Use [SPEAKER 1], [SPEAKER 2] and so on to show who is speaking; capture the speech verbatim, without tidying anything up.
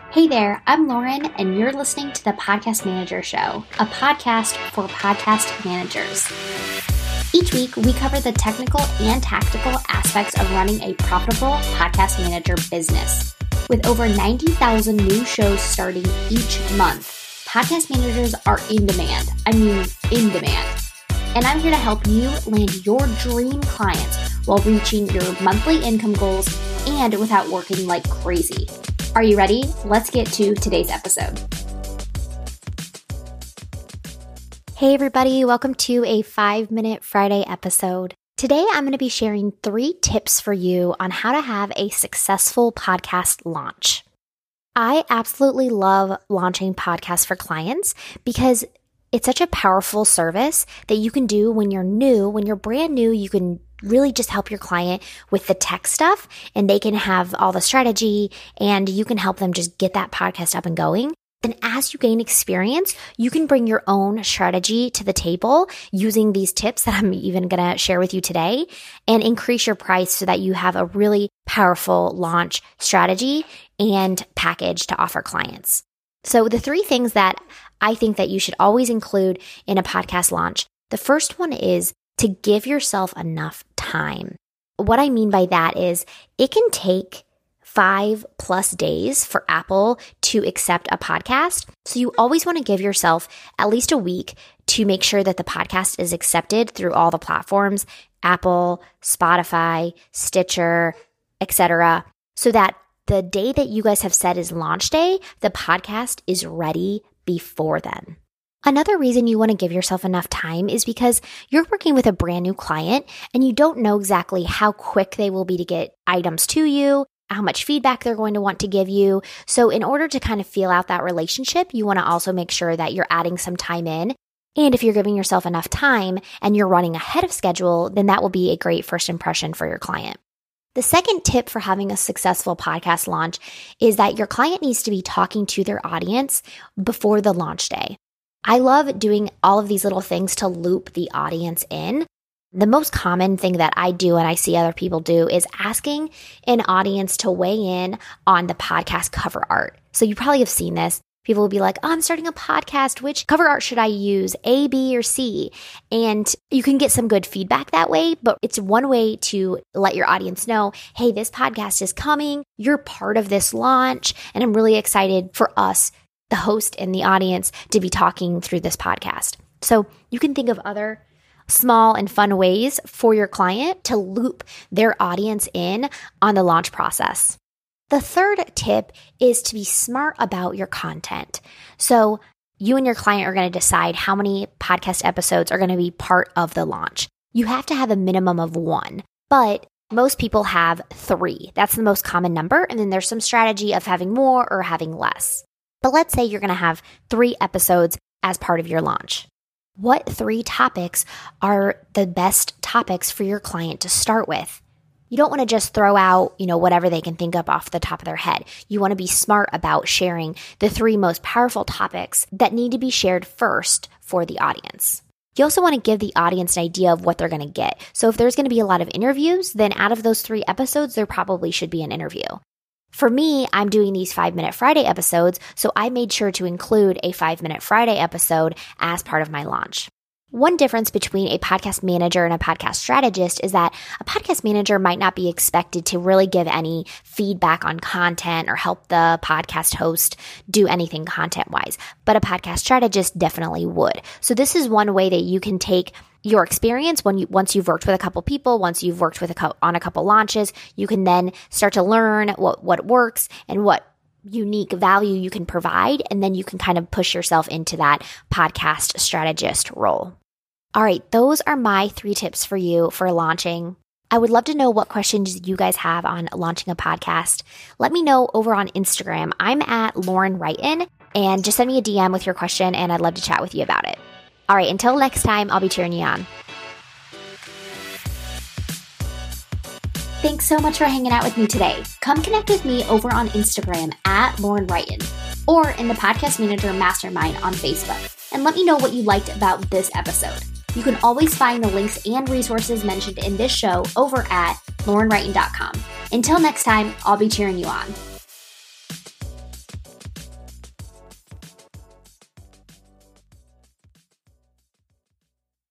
[SPEAKER 1] Hey there, I'm Lauren, and you're listening to the Podcast Manager Show, a podcast for podcast managers. Each week, we cover the technical and tactical aspects of running a profitable podcast manager business. With over ninety thousand new shows starting each month, podcast managers are in demand. I mean, in demand. And I'm here to help you land your dream clients while reaching your monthly income goals and without working like crazy. Are you ready? Let's get to today's episode. Hey everybody, welcome to a five minute Friday episode. Today I'm going to be sharing three tips for you on how to have a successful podcast launch. I absolutely love launching podcasts for clients because it's such a powerful service that you can do when you're new. When you're brand new, you can really just help your client with the tech stuff and they can have all the strategy and you can help them just get that podcast up and going. Then as you gain experience, you can bring your own strategy to the table using these tips that I'm even going to share with you today and increase your price so that you have a really powerful launch strategy and package to offer clients. So the three things that I think that you should always include in a podcast launch. The first one is to give yourself enough time. What I mean by that is it can take five plus days for Apple to accept a podcast. So you always want to give yourself at least a week to make sure that the podcast is accepted through all the platforms, Apple, Spotify, Stitcher, et cetera, so that the day that you guys have said is launch day, the podcast is ready before then. Another reason you want to give yourself enough time is because you're working with a brand new client and you don't know exactly how quick they will be to get items to you, how much feedback they're going to want to give you. So in order to kind of feel out that relationship, you want to also make sure that you're adding some time in. And if you're giving yourself enough time and you're running ahead of schedule, then that will be a great first impression for your client. The second tip for having a successful podcast launch is that your client needs to be talking to their audience before the launch day. I love doing all of these little things to loop the audience in. The most common thing that I do and I see other people do is asking an audience to weigh in on the podcast cover art. So you probably have seen this. People will be like, oh, I'm starting a podcast. Which cover art should I use? A, B, or C? And you can get some good feedback that way, but it's one way to let your audience know, hey, this podcast is coming. You're part of this launch. And I'm really excited for us, the host and the audience, to be talking through this podcast. So you can think of other small and fun ways for your client to loop their audience in on the launch process. The third tip is to be smart about your content. So you and your client are going to decide how many podcast episodes are going to be part of the launch. You have to have a minimum of one, but most people have three. That's the most common number. And then there's some strategy of having more or having less. But let's say you're going to have three episodes as part of your launch. What three topics are the best topics for your client to start with? You don't want to just throw out, you know, whatever they can think of off the top of their head. You want to be smart about sharing the three most powerful topics that need to be shared first for the audience. You also want to give the audience an idea of what they're going to get. So if there's going to be a lot of interviews, then out of those three episodes, there probably should be an interview. For me, I'm doing these five minute Friday episodes, so I made sure to include a five minute Friday episode as part of my launch. One difference between a podcast manager and a podcast strategist is that a podcast manager might not be expected to really give any feedback on content or help the podcast host do anything content-wise, but a podcast strategist definitely would. So this is one way that you can take your experience when you once you've worked with a couple people, once you've worked with a co- on a couple launches, you can then start to learn what what works and what unique value you can provide, and then you can kind of push yourself into that podcast strategist role. All right, those are my three tips for you for launching. I would love to know what questions you guys have on launching a podcast. Let me know over on Instagram. I'm at Lauren Wrighton, and just send me a D M with your question, and I'd love to chat with you about it. All right, until next time, I'll be cheering you on. Thanks so much for hanging out with me today. Come connect with me over on Instagram at Lauren Wrighton or in the Podcast Manager Mastermind on Facebook. And let me know what you liked about this episode. You can always find the links and resources mentioned in this show over at lauren wrighton dot com. Until next time, I'll be cheering you on.